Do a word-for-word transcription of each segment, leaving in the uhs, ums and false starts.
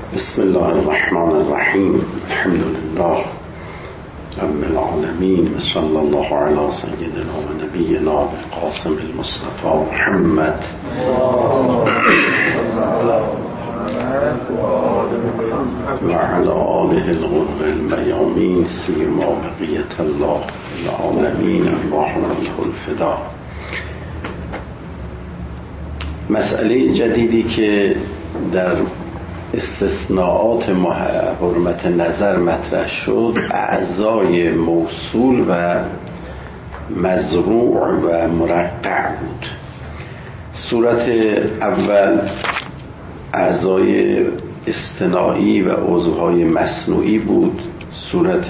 بسم الله الرحمن الرحیم. الحمد لله رب العالمین و صلی الله علی سیدنا و نبینا القاسم المصطفى محمد و علی آله الغر المیامین سیما بقیة الله العالمین اللهم له الفدا. مسئله جدیدی که در استثناءات حرمت نظر مطرح شد اعضای موصول و مزروع و مرقع بود. صورت اول اعضای اصطناعی و عضوهای مصنوعی بود. صورت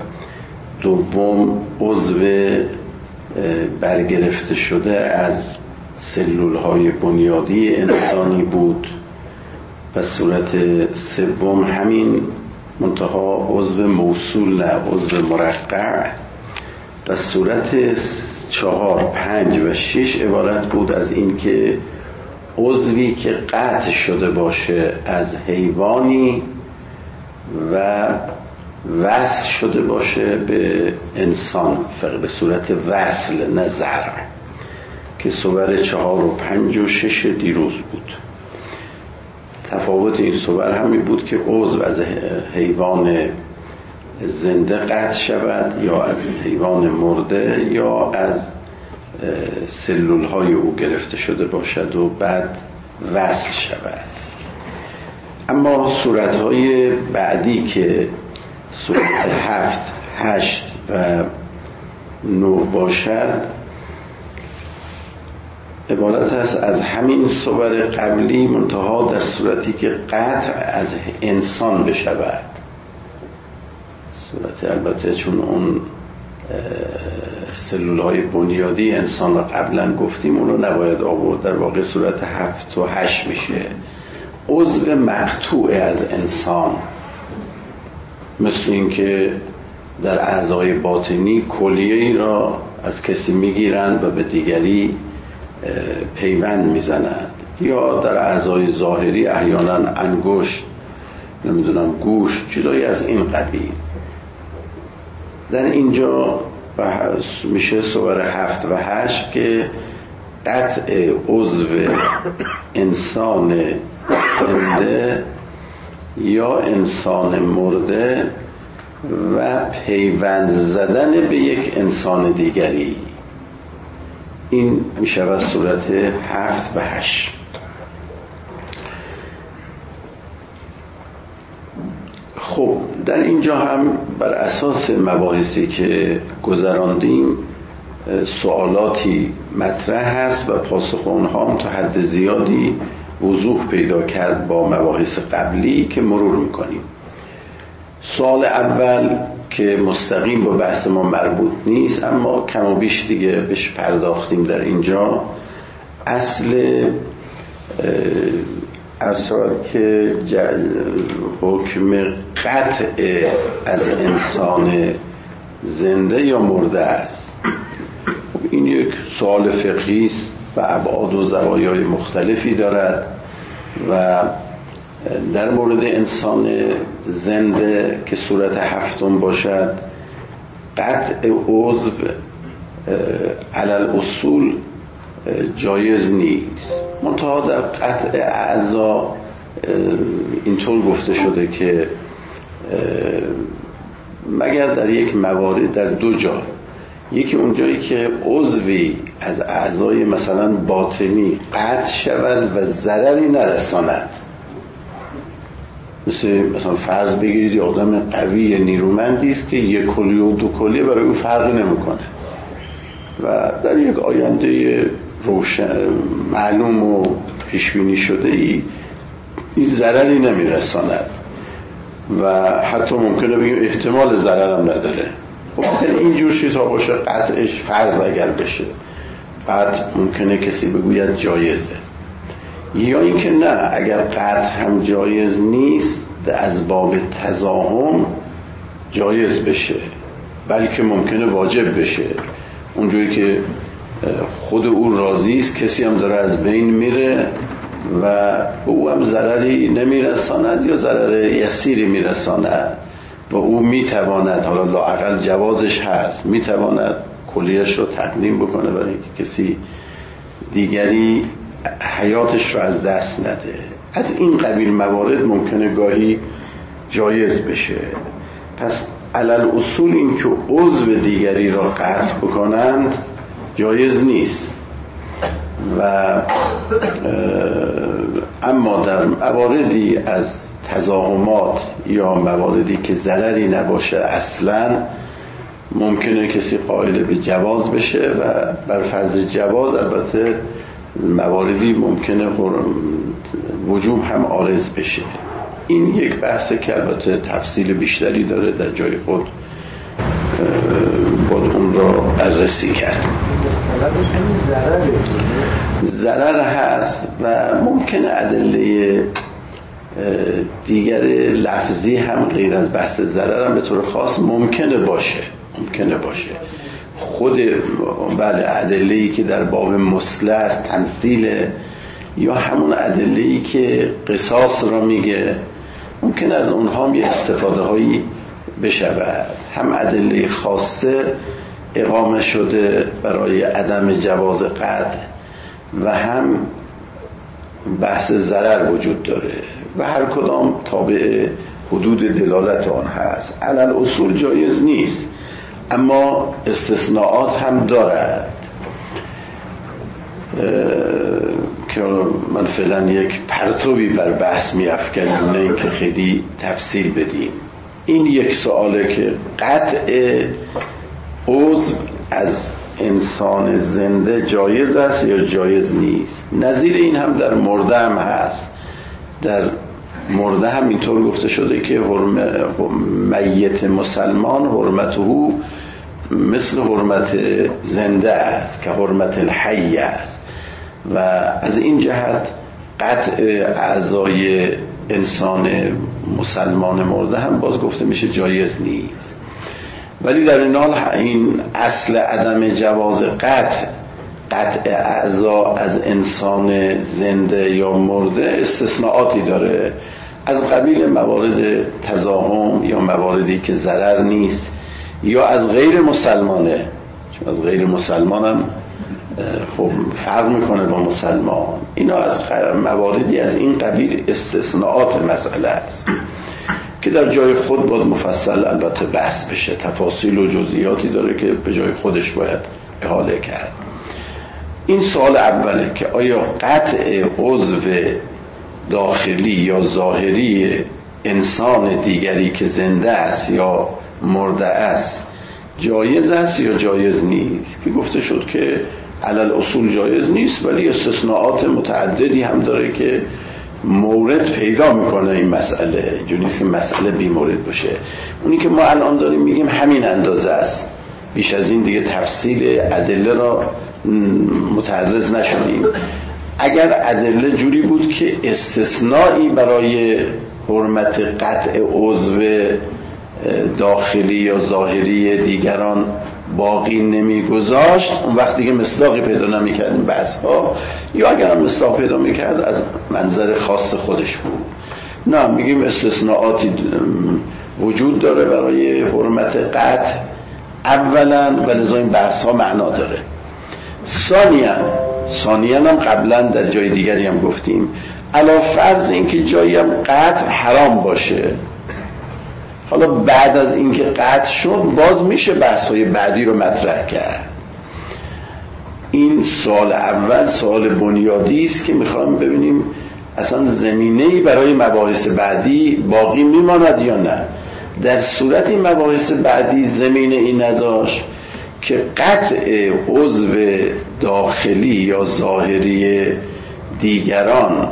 دوم عضو برگرفته شده از سلولهای بنیادی انسانی بود و صورت سوم همین منتها عضو موصول نه عضو مرقع و صورت چهار پنج و شش عبارت بود از این که عضوی که قطع شده باشه از حیوانی و وصل شده باشه به انسان به صورت وصل نه زرع که صور چهار و پنج و شش دیروز بود. تفاوت این صور همین بود که عضو از حیوان زنده قطع شود یا از حیوان مرده یا از سلول های او گرفته شده باشد و بعد وصل شود. اما صورت های بعدی که صورت هفت هشت و نه باشد عبارت است از همین صور قبلی منتها در صورتی که قطع از انسان بشود. صورت البته چون اون سلولهای بنیادی انسان را قبلا گفتیم اون رو نباید آورد. در واقع صورت هفت و هشت میشه عضو مقطوع از انسان، مثل این که در اعضای باطنی کلیه‌ای را از کسی میگیرند و به دیگری پیوند میزنند، یا در اعضای ظاهری احیانا انگشت نمیدونم گوش چیزایی از این قبیل. در اینجا میشه صور هفت و هشت که قطع عضو انسان زنده یا انسان مرده و پیوند زدن به یک انسان دیگری، این میشه صورت هفت و هشت. خب در اینجا هم بر اساس مباحثی که گذراندیم سوالاتی مطرح هست و پاسخ اونها هم تا حد زیادی وضوح پیدا کرد با مباحث قبلی که مرور میکنیم. سوال اول که مستقیم با بحث ما مربوط نیست اما کم و بیش دیگه بهش پرداختیم در اینجا، اصل اصلا که حکم قطع از انسان زنده یا مرده است. این یک سوال فقهی است و ابعاد و زوایای مختلفی دارد و در مورد انسان زنده که صورت هفتم باشد قطع عضو علل اصول جایز نیست، منتها در قطع اعضا اینطور گفته شده که مگر در یک موارد در دو جا، یکی اونجایی که عضوی از اعضای مثلا باطنی قطع شود و ضرری نرساند، مثل مثلا فرض بگیرید یه آدم قوی نیرومندی است که یک کلیه و دو کلیه برای او فرق نمیکنه و در یک آینده روشن معلوم و پیش بینی شده ای این ضرری نمیرساند و حتی ممکنه بگیم احتمال ضرر هم نداره. خب اینجور چیزها باشه قطعش فرض اگر بشه بعد ممکنه کسی بگوید جایزه، یا اینکه نه اگر قطع هم جایز نیست از باب تضاهم جایز بشه بلکه ممکنه واجب بشه، اونجوری که خود او راضی است کسی هم داره از بین میره و او هم ضرری نمیرساند یا ضرر یسیری میرساند و او میتواند، حالا لااقل جوازش هست، میتواند کلیهش رو تقدیم بکنه برای اینکه کسی دیگری حیاتش رو از دست نده. از این قبیل موارد ممکنه گاهی جایز بشه. پس علل اصول این که عضو دیگری را قطع بکنند جایز نیست و اما در مواردی از تضاهمات یا مواردی که ضرری نباشه اصلا ممکنه کسی قائل به جواز بشه و بر فرض جواز البته مواردی ممکنه وجوب هم عارض بشه. این یک بحثه که البته تفصیل بیشتری داره، در جای خود باید اون را بررسی کرد. ضرر هست و ممکنه ادله دیگر لفظی هم غیر از بحث ضرر هم به طور خاص ممکنه باشه ممکنه باشه خود بله ادله‌ای که در باب مثله است، تمثیل، یا همون ادله‌ای که قصاص را میگه، ممکن از اونها هم یه استفاده هایی بشود. هم ادله خاصه اقامه شده برای عدم جواز قطع و هم بحث ضرر وجود داره و هر کدام تابع حدود دلالت آن هست. علل اصول جایز نیست، اما استثناءات هم دارد که من فعلا یک پرتوی بر بحث می افکنم، نه اینکه خیلی تفصیل بدیم. این یک سواله که قطع عضو از انسان زنده جایز است یا جایز نیست. نظیر این هم در مرده هم هست. در مرده هم اینطور گفته شده که میت مسلمان حرمته مثل حرمت زنده است که حرمت الحی است و از این جهت قطع اعضای انسان مسلمان مرده هم باز گفته میشه جایز نیست. ولی در این حال این اصل عدم جواز قطع قطع اعضا از انسان زنده یا مرده استثناءاتی داره، از قبیل موارد تضاهم یا مواردی که ضرر نیست یا از غیر مسلمانه، چون از غیر مسلمان هم خب فرق میکنه با مسلمان. اینا از مواردی از این قبیل استثناءات مسئله است که در جای خود باید مفصل البته بحث بشه، تفاصیل و جزئیاتی داره که به جای خودش باید احاله کرد. این سوال اوله که آیا قطع عضو داخلی یا ظاهری انسان دیگری که زنده است یا مرده است جایز است یا جایز نیست، که گفته شد که علل اصول جایز نیست، ولی استثناءات متعددی هم داره که مورد پیدا میکنه این مسئله. اینجوری نیست که مسئله بی مورد باشه. اونی که ما الان داریم میگیم همین اندازه است، بیش از این دیگه تفصیل ادله را متعرض نشدیم. اگر ادله جوری بود که استثنایی برای حرمت قطع عضو داخلی یا ظاهری دیگران باقی نمیگذاشت، اون وقت دیگه مصداقی پیدا نمیکردیم بحث ها، یا اگر هم مصداق پیدا میکرد از منظر خاص خودش بود. نه، میگیم استثناءاتی وجود داره برای حرمت قطع اولا و لذا این بحث ها معنا داره. ثانیاً ثانیاً هم قبلا در جای دیگری هم گفتیم، علا فرض این که جایی هم قطع حرام باشه، حالا بعد از اینکه قطع شد باز میشه بحث‌های بعدی رو مطرح کرد. این سوال اول سوال بنیادی است که میخوایم ببینیم اصلا زمینه‌ای برای مباحث بعدی باقی میماند یا نه. در صورت این مباحث بعدی زمینه ای نداشت که قطع عضو داخلی یا ظاهری دیگران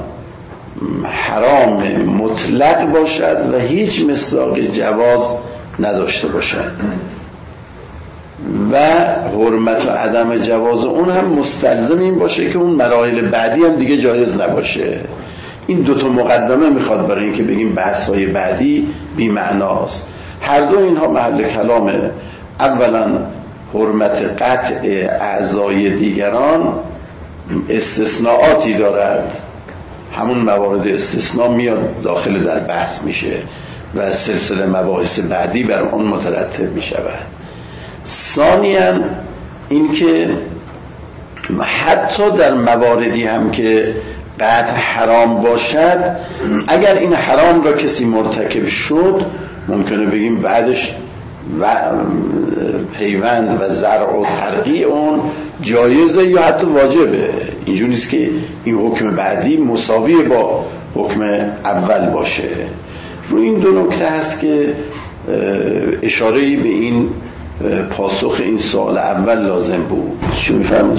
حرام مطلق باشد و هیچ مصداق جواز نداشته باشد و حرمت و عدم جواز اون هم مستلزم این باشه که اون مراحل بعدی هم دیگه جایز نباشه. این دوتا مقدمه میخواد برای اینکه بگیم بحث‌های بعدی بی معناست. هر دو اینها محل کلامه. اولا حرمت قطع اعضای دیگران استثناءاتی دارد همون موارد استثناء میاد داخل در بحث میشه و سلسله مباحث بعدی بر اون مترتب میشود. ثانیاً این که حتی در مواردی هم که قطع حرام باشد، اگر این حرام را کسی مرتکب شد ممکنه بگیم بعدش و پیوند و زرع و ترقیع اون جایزه یا حتی واجبه. اینجوری نیست که این حکم بعدی مساوی با حکم اول باشه. روی این دو نکته هست که اشاره‌ای به این پاسخ این سوال اول لازم بود. چی می‌فرمایید؟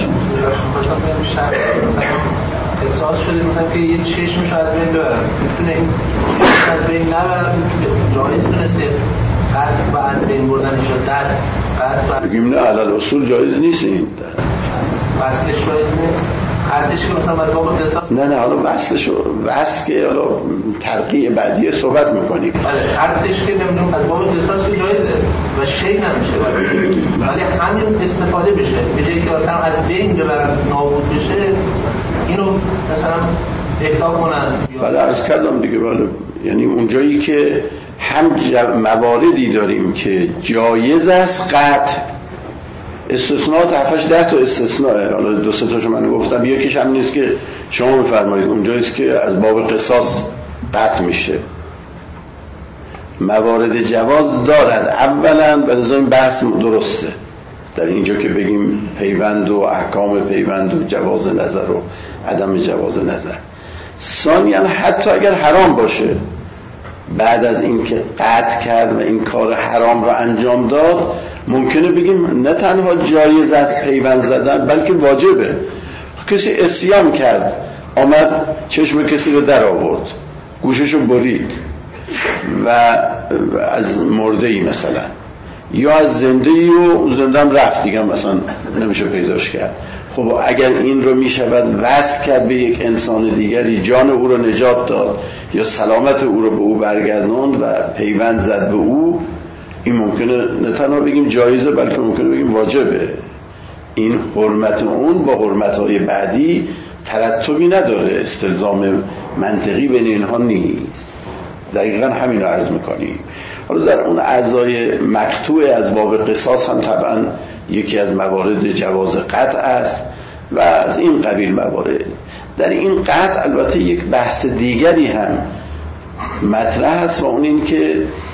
احساس شده مثلا که یه چشم شاید بین ببرم، میتونه این شاید بین نبرم، جایز تونسته قطع و از بین بردنش رو دست قطع و بگیم نه علل اصول جایز نیست. این وصلش جایز نیست، قطعش که مثلا از باب قصاص نه نه حالا وصلش وصل که حالا ترقیع بعدی صحبت میکنیم. بله قطعش که نمیدونم از باب قصاص جایزه و شی نمیشه، ولی همین استفاده بشه به جایی که مثلا از بین ببرن نابود بشه اینو مثلا اهدا کنن. بله عرض کردم دیگه. بله یعنی اونجایی که هم مواردی داریم که جایز است قطع، استثناءات هفتش ده تا استثناءه، حالا دو سه تاشو من گفتم، یکیش هم نیست که شما بفرمایید اونجاییست که از باب قصاص قطع میشه. موارد جواز دارد. اولا به نظر این بحث درسته در اینجا که بگیم پیوند و احکام پیوند و جواز نظر و عدم جواز نظر. ثانیاً حتی اگر حرام باشه، بعد از این که قطع کرد و این کار حرام را انجام داد، ممکنه بگیم نه تنها جایز است پیوند زدن بلکه واجبه. کسی عصیان کرد، آمد چشم کسی رو در آورد، گوشش رو برید و از مرده ای مثلا یا از زنده ای و زنده هم رفت دیگه مثلا نمیشه پیداش کرد. خب اگر این رو میشود وصل کرد به یک انسان دیگری، جان او رو نجات داد یا سلامت او رو به او برگرداند و پیوند زد به او، این ممکنه نه تنها بگیم جایزه بلکه ممکنه بگیم واجبه. این حرمت اون با حرمت‌های بعدی ترتبی نداره، استلزام منطقی بین اینها نیست. دقیقاً همین رو عرض میکنیم. حالا در اون اعضای مقطوع از باب قصاص هم طبعا یکی از موارد جواز قطع است و از این قبیل موارد. در این قطع البته یک بحث دیگری هم مطرح است و اون این که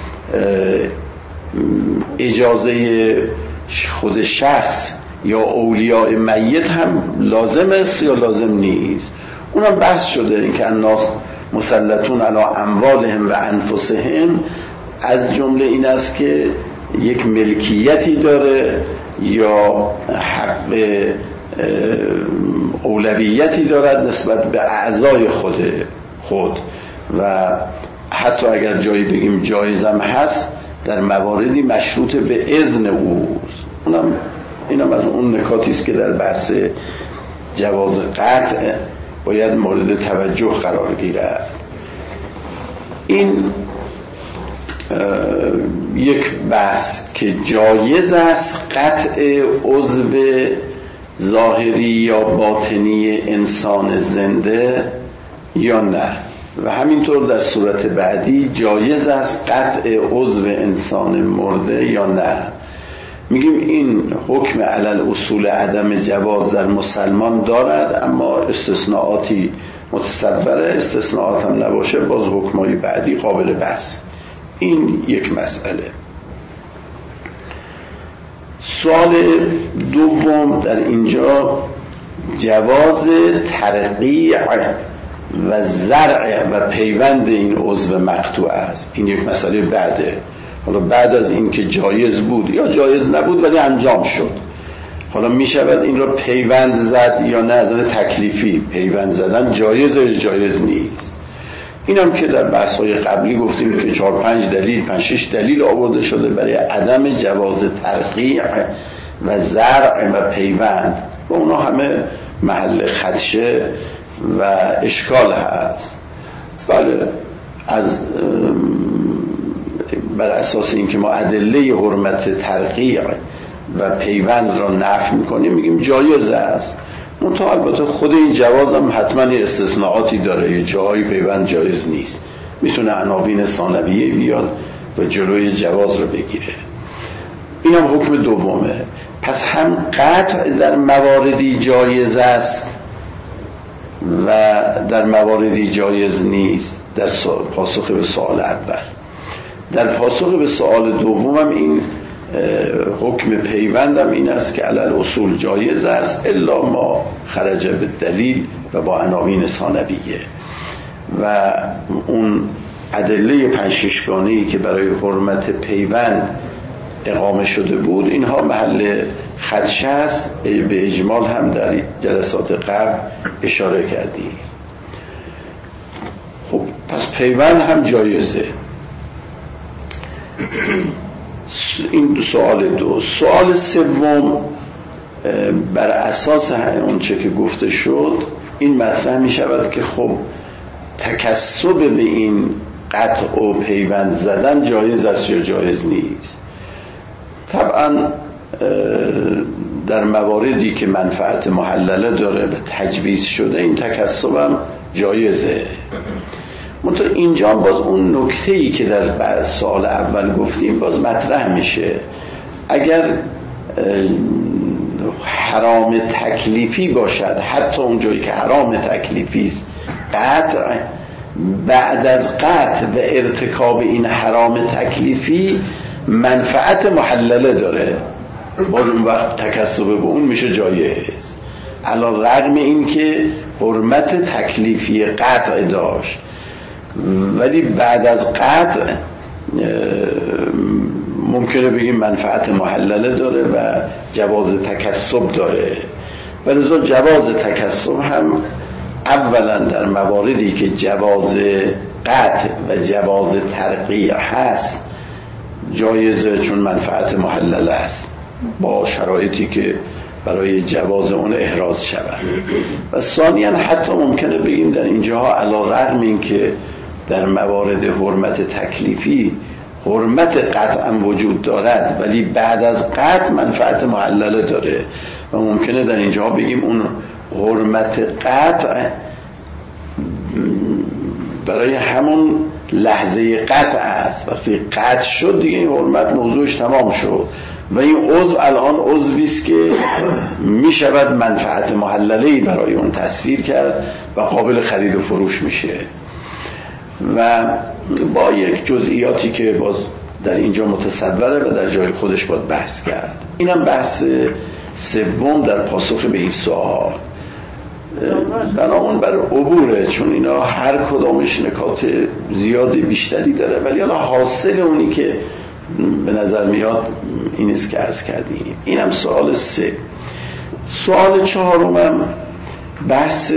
اجازه خود شخص یا اولیاء میت هم لازم است یا لازم نیست. اونم بحث شده، این که الناس مسلطون علی اموالهم و انفسهم، از جمله این است که یک ملکیتی داره یا حق اولویتی دارد نسبت به اعضای خود خود و حتی اگر جایی بگیم جایزم هست در مواردی مشروط به اذن اوست. اونم اینم از اون نکاتی است که در بحث جواز قطع باید مورد توجه قرار گیرد. این یک بحث که جایز است قطع عضو ظاهری یا باطنی انسان زنده یا نه، و همینطور در صورت بعدی جایز است قطع عضو انسان مرده یا نه. میگیم این حکم علل اصول عدم جواز در مسلمان دارد، اما استثناءاتی متصوره، استثناءات هم نباشه باز حکمای بعدی قابل بحث. این یک مسئله. سوال دوم در اینجا جواز ترقیع و زرع و پیوند این عضو مقطوع است. این یک مسئله بعده. حالا بعد از این که جایز بود یا جایز نبود ولی انجام شد، حالا می شود این را پیوند زد یا نه؟ از نظر تکلیفی پیوند زدن جایز یا جایز نیست. این هم که در بحث‌های قبلی گفتیم که چهار پنج دلیل پنج شش دلیل آورده شده برای عدم جواز ترقیع و زرع و پیوند و اونا همه محل خدشه و اشکال هست. بله از بر اساس اینکه ما ادله حرمت ترقیع و پیوند را نفی میکنیم میگیم جایز است، منتها البته خود این جواز هم حتما یه استثناءاتی داره، یه جاهای پیوند جایز نیست، میتونه عناوین ثانویه بیاد و جلوی جواز رو بگیره. این هم حکم دومه. پس هم قطع در مواردی جایز است و در مواردی جایز نیست در پاسخ به سوال اول. در پاسخ به سوال دومم این حکم پیوندم این است که علل اصول جایز است الا ما خرج به دلیل و با عناوین ثانویه و اون ادله پنج ششگانه‌ای که برای حرمت پیوند اقامه شده بود اینها محل خدشه است. به اجمال هم در جلسات قبل اشاره کردیم. خب پس پیوند هم جایزه. این سوال دو. سوال سوم بر اساس اون چه که گفته شد این مطرح می شود که خب تکسب به این قطع و پیوند زدن جایز است یا جایز نیست؟ طبعا در مواردی که منفعت محلله داره و تجویز شده این تکسب هم جایزه. منتها اینجا باز اون نکته‌ای که در سوال اول گفتیم باز مطرح میشه. اگر حرام تکلیفی باشد، حتی اونجایی که حرام تکلیفی است، قطع بعد از قطع و ارتکاب این حرام تکلیفی منفعت محلله داره، باز اون وقت تکسب به اون میشه جایز، علی رغم این که حرمت تکلیفی قطع داشت، ولی بعد از قطع ممکنه بگیم منفعت محلله داره و جواز تکسب داره. ولذا جواز تکسب هم اولا در مواردی که جواز قطع و جواز ترقیع هست جایزه، چون منفعت محلله است با شرایطی که برای جواز اون احراز شود. و ثانیاً حتی ممکنه بگیم در اینجاها علی رغم این که در موارد حرمت تکلیفی حرمت قطعا وجود دارد ولی بعد از قطع منفعت محلله داره و ممکنه در اینجا بگیم اون حرمت قطع برای همون لحظه قطع است، وقتی قطع شد دیگه این حرمت موضوعش تمام شد و این عضو الان عضوی است که می شود منفعت محلله‌ای برای اون تصویر کرد و قابل خرید و فروش میشه. و با یک جزئیاتی که باز در اینجا متصوره و در جای خودش باید بحث کرد. اینم بحث سوم در پاسخ به این سوال. بنامون بر عبوره، چون اینا هر کدامش نکات زیادی بیشتری داره، ولی حالا حاصل اونی که به نظر میاد این است که عرض کردیم. اینم سوال سه. سوال چهارمم بحث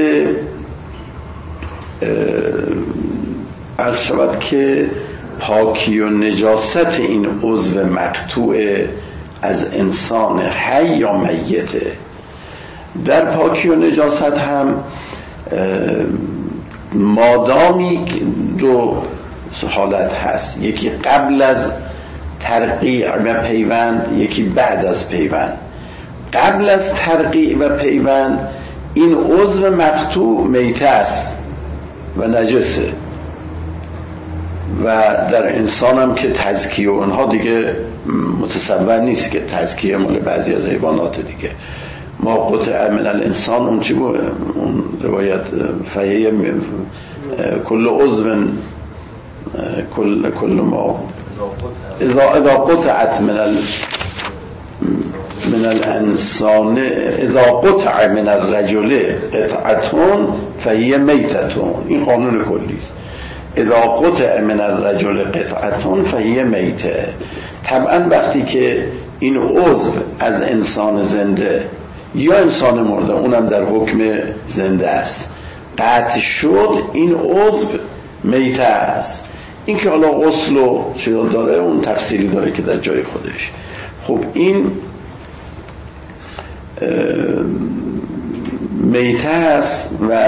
عرض شود که پاکی و نجاست این عضو مقطوع از انسان حی یا میته. در پاکی و نجاست هم مادامی دو حالت هست، یکی قبل از ترقیع و پیوند، یکی بعد از پیوند. قبل از ترقیع و پیوند این عضو مقطوع میته است و نجسه و در انسان هم که تزکیه اونها دیگه متصور نیست که تزکیه مال بعضی از حیوانات دیگه. ما قطع من الانسان اون چی بود اون روایت فهیه کل عضو کل کل ما اذا اذا قطعت من ال من الانسان اذا قطع من الرجل قطعتون فهیه میتتون. این قانون کلی است. اذا قطع من الرجل قطعتون فهیه میته. طبعا وقتی که این عضو از انسان زنده یا انسان مرده، اونم در حکم زنده است، قطع شد، این عضو میته است. این که حالا غسل و چیز داره اون تفصیلی داره که در جای خودش. خب این میته است و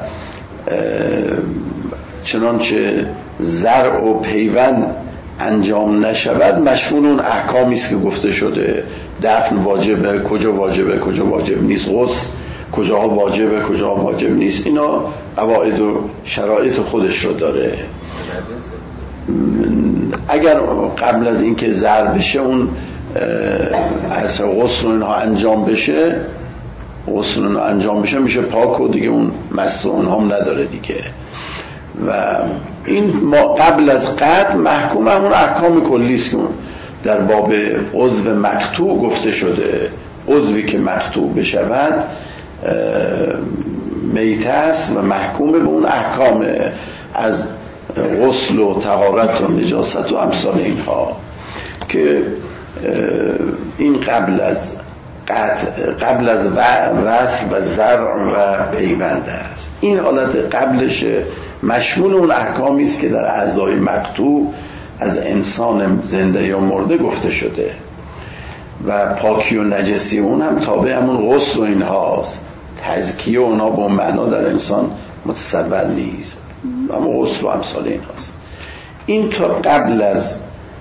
چنانچه زرع و پیوند انجام نشود مشمول اون احکامی است که گفته شده. دفن واجبه، کجا واجبه، کجا واجب نیست، غسل کجاها واجبه کجاها واجب نیست، اینا قواعد و شرایط خودش رو داره. اگر قبل از اینکه زر بشه اون اصلا غسل اینها انجام بشه غسل اینها انجام بشه میشه پاک و دیگه اون مس اونها هم نداره دیگه. و این ما قبل از قطع محکوم همون احکام کلی است که در باب عضو مقطوع گفته شده. عضوی که مقطوع بشود میت است و محکوم به اون احکام از غسل و طهارت و نجاست و امثال اینها که این قبل از قطع قبل از وصل و زرع و پیوند است. این حالت قبلش مشمول اون احکامی است که در اعضای مقطوع از انسان زنده یا مرده گفته شده و پاکی و نجسی اون هم تابع همون غسل و اینهاست. تزکیه اونها به اون معنا در انسان متصور نیست، اما غسل و امثال اینهاست. این تا قبل از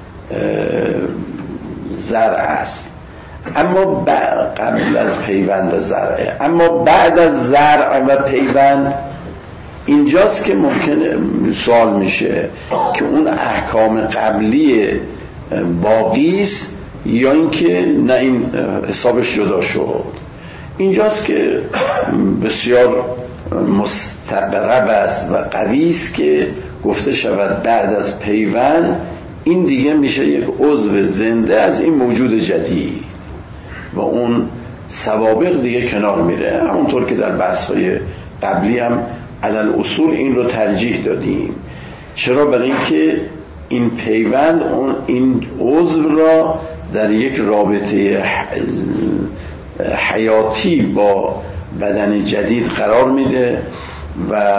زرع است، اما قبل از پیوند و زرع. اما بعد از زرع و پیوند اینجاست که ممکنه سوال میشه که اون احکام قبلی باقی است یا اینکه نه این حسابش جدا شد. اینجاست که بسیار مستقرب است و قوی است که گفته شود بعد از پیوند این دیگه میشه یک عضو زنده از این موجود جدید و اون سوابق دیگه کنار میره. همونطور که در بحث‌های قبلی هم علل اصول این رو ترجیح دادیم. چرا؟ برای اینکه این پیوند اون این عضو را در یک رابطه حیاتی با بدن جدید قرار میده و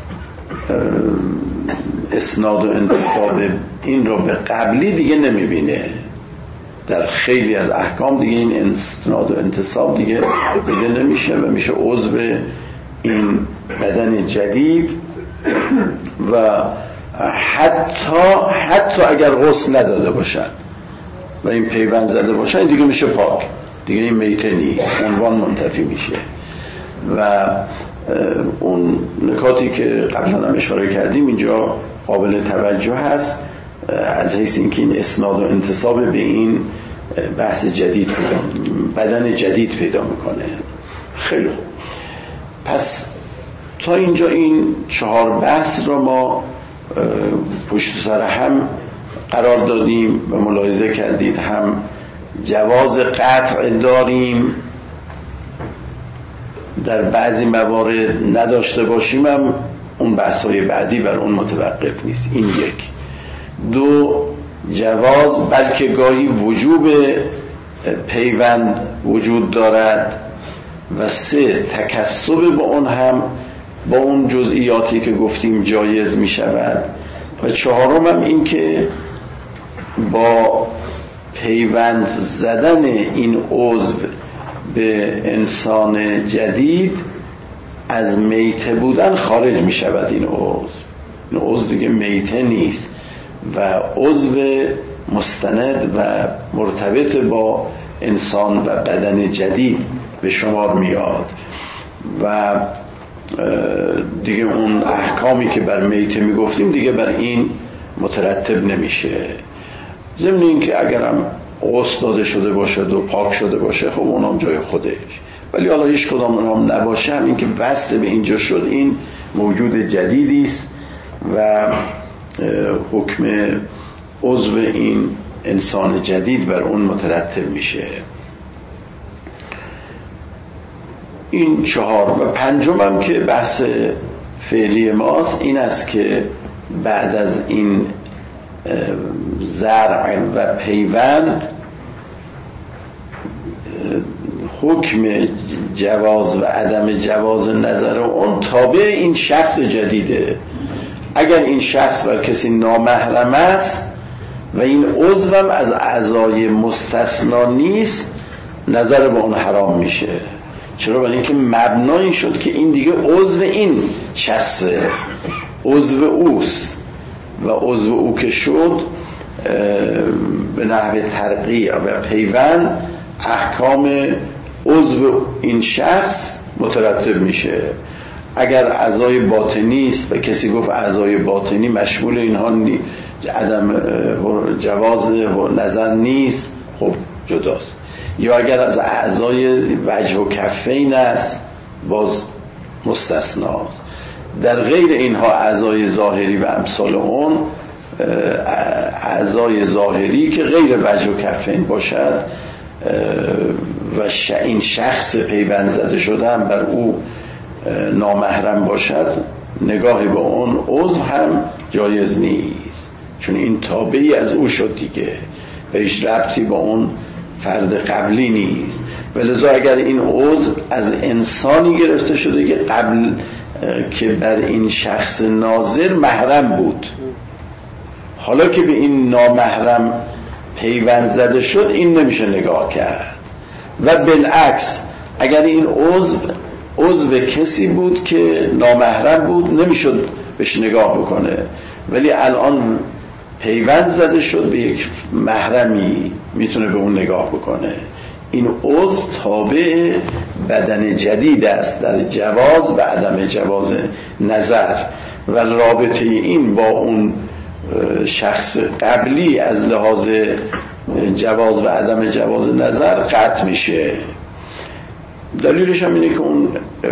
اسناد و انتصاب این رو به قبلی دیگه نمیبینه. در خیلی از احکام دیگه این اسناد و انتصاب دیگه دیگه نمیشه و میشه عضو این بدن جدید و حتی حتی اگر غسل نداده باشن و این پیوند زده باشن دیگه میشه پاک، دیگه این میته نیست، عنوان منتفی میشه. و اون نکاتی که قبلا هم اشاره کردیم اینجا قابل توجه هست از حیث اینکه این اسناد و انتصاب به این بحث جدید پیدا بدن جدید پیدا میکنه. خیلی خوب، پس تا اینجا این چهار بحث را ما پشت سر هم قرار دادیم و ملاحظه کردید هم جواز قطع داریم، در بعضی موارد نداشته باشیم هم اون بحث‌های بعدی بر اون متوقف نیست. این یک. دو، جواز بلکه گاهی وجوب پیوند وجود دارد. و سه، تکسب به اون هم با اون جزئیاتی که گفتیم جایز می شود. و چهارم هم این که با پیوند زدن این عضو به انسان جدید از میته بودن خارج می شود. این عضو این عضو دیگه میته نیست و عضو مستند و مرتبط با انسان و بدن جدید به شمار میاد و دیگه اون احکامی که بر میته میگفتیم دیگه بر این مترتب نمیشه. ضمن این که اگرم غسل داده شده باشد و پاک شده باشه خب اونم جای خودش، ولی حالا هیچ کدام اونم نباشه هم این که وصل به اینجا شد این موجود جدیدی است و حکم عضو این انسان جدید بر اون مترتب میشه. این چهار. و پنجم هم که بحث فعلی ماست این است که بعد از این زرع و پیوند حکم جواز و عدم جواز نظر اون تابع این شخص جدیده. اگر این شخص بر کسی نامحرم است و این عضو هم از اعضای مستثنا نیست نظر به اون حرام میشه. چرا؟ برای اینکه مبنا این شد که این دیگه عضو این شخصه، عضو اوست و عضو او که شد به نحو ترقیع و پیوند احکام عضو این شخص مترتب میشه. اگر اعضای باطنی است و کسی گفت اعضای باطنی مشمول اینها نی... عدم جواز نظر نیست، خب جداست. یا اگر از اعضای وجه و کفین است باز مستثناست. در غیر اینها اعضای ظاهری و امثال اون، اعضای ظاهری که غیر وجه و کفین باشد و این شخص پیوند زده شده هم بر او نامحرم باشد، نگاهی به اون عضو هم جایز نیست، چون این تابعی از او شد دیگه و هیچ ربطی با اون فرد قبلی نیست. ولذا اگر این عضو از انسانی گرفته شده که قبل که بر این شخص ناظر محرم بود، حالا که به این نامحرم پیوند زده شد، این نمیشه نگاه کرد. و بالعکس اگر این عضو عضو کسی بود که نامحرم بود، نمیشد بهش نگاه بکنه، ولی الان پیوند زده شد به یک محرمی، میتونه به اون نگاه بکنه. این عضو تابع بدن جدید است در جواز و عدم جواز نظر و رابطه این با اون شخص قبلی از لحاظ جواز و عدم جواز نظر قطع میشه. دلیلش هم اینه که اون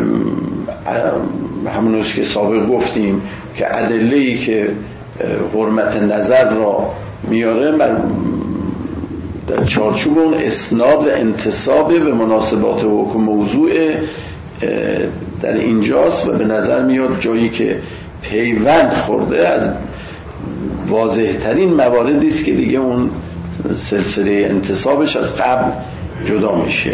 همونوش که سابق گفتیم که ادله‌ای که حرمت نظر را میاره در چارچوب اون اسناد و انتساب به مناسبات حکم موضوع در اینجاست و به نظر میاد جایی که پیوند خورده از واضح ترین مواردی است که دیگه اون سلسله انتسابش از قبل جدا میشه.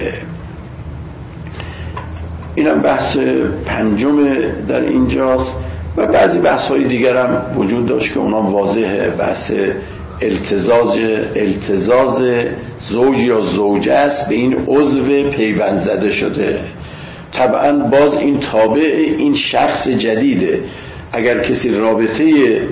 اینم بحث پنجم در اینجاست و بعضی بحث های دیگر هم وجود داشت که اونا واضحه. بحث التزاز التزاز زوج یا زوجه است به این عضو پیوند زده شده. طبعا باز این تابع این شخص جدیده. اگر کسی رابطه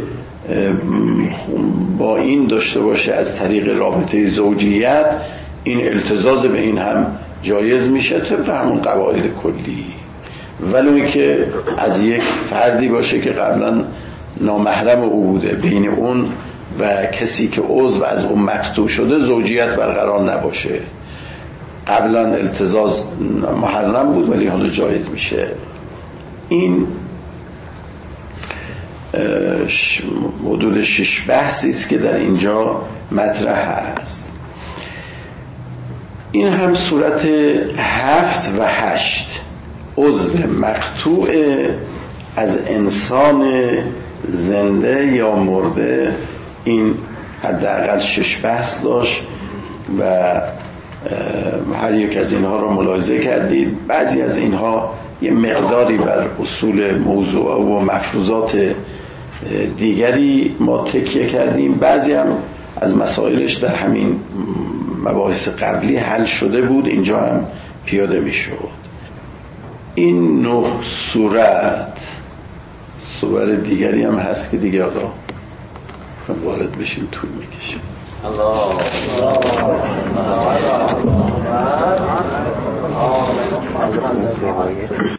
با این داشته باشه از طریق رابطه زوجیت، این التزاز به این هم جایز میشه طبق همون قواعد کلی. ولی که از یک فردی باشه که قبلا نامحرم او بوده، بین اون و کسی که عضو از اون مقطوع شده زوجیت برقرار نباشه، قبلا التزاز محرم بود ولی حالا جایز میشه. این حدود شش بحثی است که در اینجا مطرح است. این هم صورت هفت و هشت، عضو مقطوع از انسان زنده یا مرده. این حداقل شش بحث داشت و هر یک از اینها رو ملاحظه کردید. بعضی از اینها یه مقداری بر اصول موضوع و مفروضات دیگری ما تکیه کردیم، بعضی هم از مسائلش در همین مباحث قبلی حل شده بود، اینجا هم پیاده می شد. این نه صورت صور دیگری هم هست که دیگه آقا وارد بشیم طول میکشیم. الله